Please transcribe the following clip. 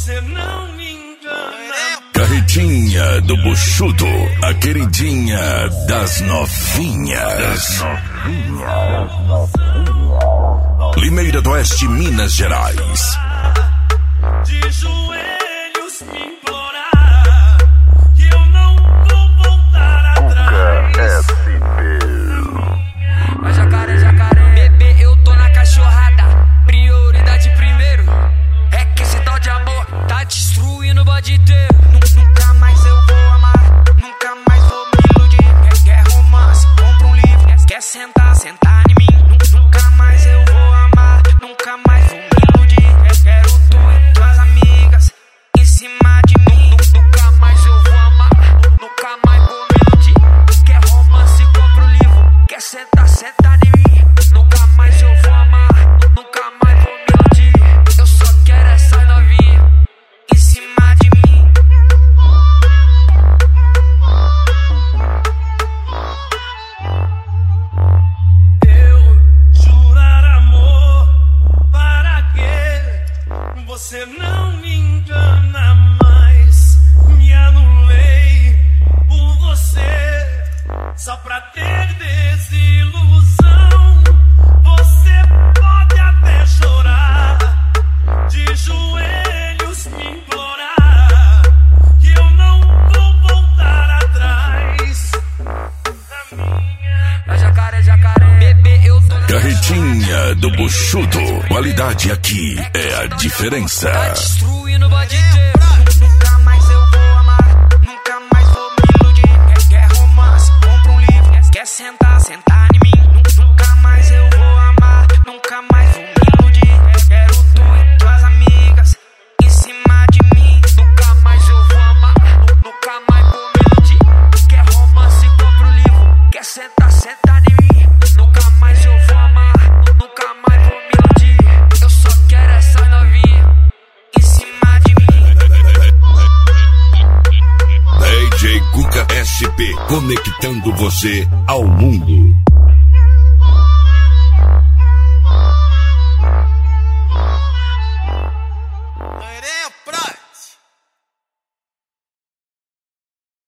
Você não me engana. Carretinha do Buchudo, a queridinha das novinhas. Limeira do Oeste, Minas Gerais. De joelhos me implorar que eu não vou voltar atrás. Mas jacaré, bebê, eu tô na cachorrada. Prioridade primeiro. É que esse tal de amor tá destruindo o bode inteiro. Nunca mais eu vou amar, nunca mais vou me iludir. Quer romance, compra um livro. Quer sentar em mim. Nunca mais eu vou amar, nunca mais vou me iludir. Quero tu e tuas amigas em cima de mim. Nunca mais eu vou amar, nunca mais vou me iludir. Quer romance, compra um livro. Quer sentar em mim. Nunca mais eu vou amar, nunca mais vou me iludir. Eu só quero essa novinha em cima de mim. Eu jurar amor, para quê? Você não me engana mais. Me anulei por você, só pra ter desilusão. Você pode até chorar, de joelhos me implorar que eu não vou voltar atrás. Da minha Jacaré, bebê, eu tô na Carretinha do Buchudo, qualidade aqui é a diferença. tá destruindo o bode inteiro. Nunca mais eu vou amar, nunca mais vou me iludir. Quer romance, compra um livro. Quer sentar em mim. Nunca mais eu vou amar, nunca mais vou me iludir. Quero tu e tuas amigas em cima de mim. Nunca mais eu vou amar, nunca mais vou me iludir. Quer romance, compra um livro. Quer sentar em mim. Nunca mais eu vou amar, nunca mais vou me iludir. Eu só quero essa novinha em cima de mim. DJ Cuca SP, conectando você ao mundo.